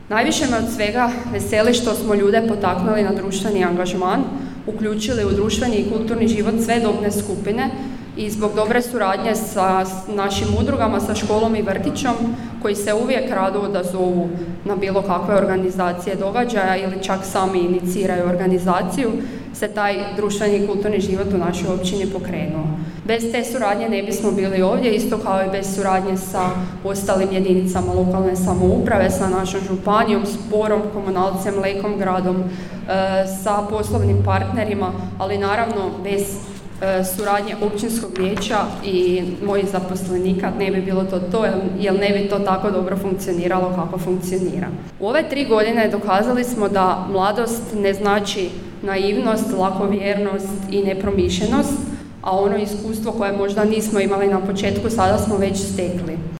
Najviše me od svega veseli što smo ljude potaknuli na društveni angažman, uključili u društveni i kulturni život sve dobne skupine i zbog dobre suradnje sa našim udrugama, sa školom i vrtićom, koji se uvijek rado odazovu na bilo kakve organizacije događaja ili čak sami iniciraju organizaciju, se taj društveni i kulturni život u našoj općini pokrenuo. Bez te suradnje ne bismo bili ovdje, isto kao i bez suradnje sa ostalim jedinicama lokalne samouprave, sa našom županijom, Sporom, Komunalcem, Lekom gradom, sa poslovnim partnerima, ali naravno bez suradnje općinskog vijeća i mojih zaposlenika ne bi bilo to jer ne bi to tako dobro funkcioniralo kako funkcionira. U ove 3 godine dokazali smo da mladost ne znači naivnost, lakovjernost i nepromišljenost, a ono iskustvo koje možda nismo imali na početku sada smo već stekli.